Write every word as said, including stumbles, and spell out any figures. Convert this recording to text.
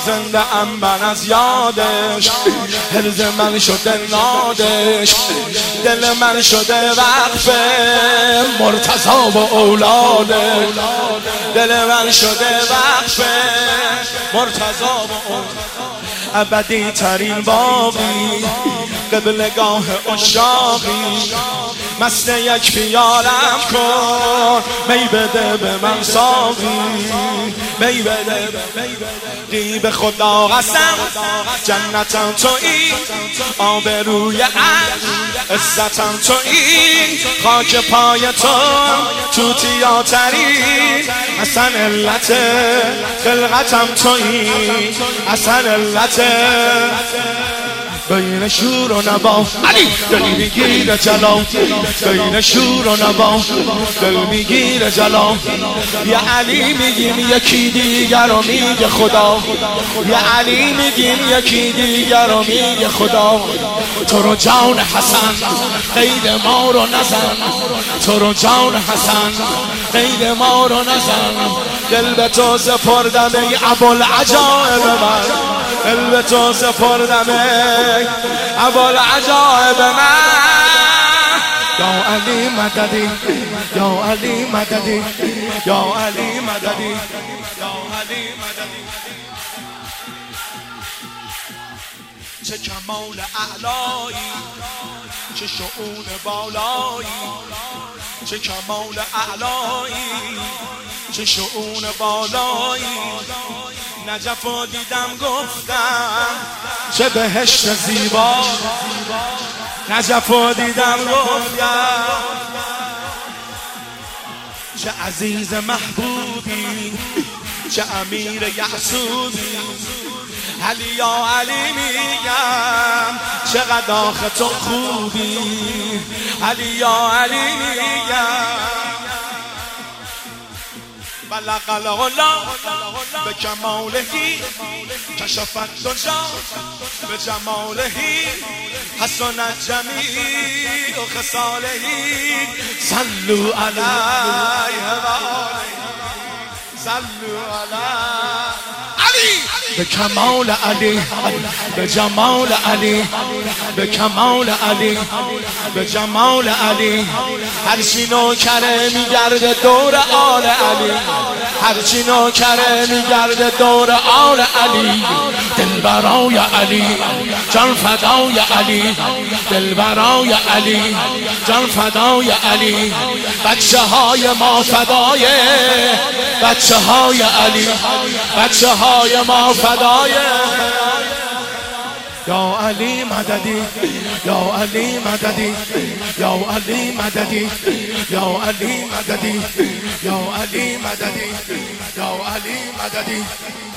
زنده ام من از یادش، حرز من شده نادش، دل من شده وقف مرتضا و اولادش، دل من شده وقف مرتضا و اولادش. ابدی ترین باقی قبلگاه عشاقی، مست یک پیالم کن می بده به من ساقی، می بده به به خدا قسم جنتم تویی، آبروی عشق عزتم تویی، خاک پای تو توتیاتری، اصلا علت خلقتم تویی، اصلا علت بین شور و نوا دل میگیره جلا، بین شور و نوا دل میگیره جلا. یا علی میگیم یکی دیگر رو میگه خدا، یا علی میگیم یکی دیگر رو میگه خدا. تو رو جان حسن قید ما رو نزن، تو رو جان حسن قید ما رو نزن. دل به تو سپردم ای ابوالعجایب من، دل به تو سپردم ای ابوالعجایب من. یا علی مددی، یا علی مددی، یا علی مددی، یا علی مددی. چه کمال اعلایی، چه شؤون بالایی، چه کمال اعلایی، چه شؤون بالایی. نجف رو دیدم گفتم چه بهشت زیبا، نجف رو دیدم گفتم چه عزیز محبوبی، چه امیر یحسوبی. علی یا علی میگم چقدر آخه تو خوبی، علی یا علی میگم بلغ العلا به کمالهی کشفت دجا، به جمالهی حسنت جمیع و خصالهی. صلوا علیه و آله، صلوا علیه علی. به کمال علی، به جمال علی، به کمال علی، به جمال علی. هرچی نوکره میگرده دور آل علی، هرچی نوکره میگرده دور آل علی. دل برای علی جان فدای علی، دل برای علی جان فدای علی. بچه های ما فدای بچه های علی، بچه های ما فدای. یا علی مددی، یا علی مددی، یا علی مددی، یا علی مددی، یا علی مددی، یا علی مددی.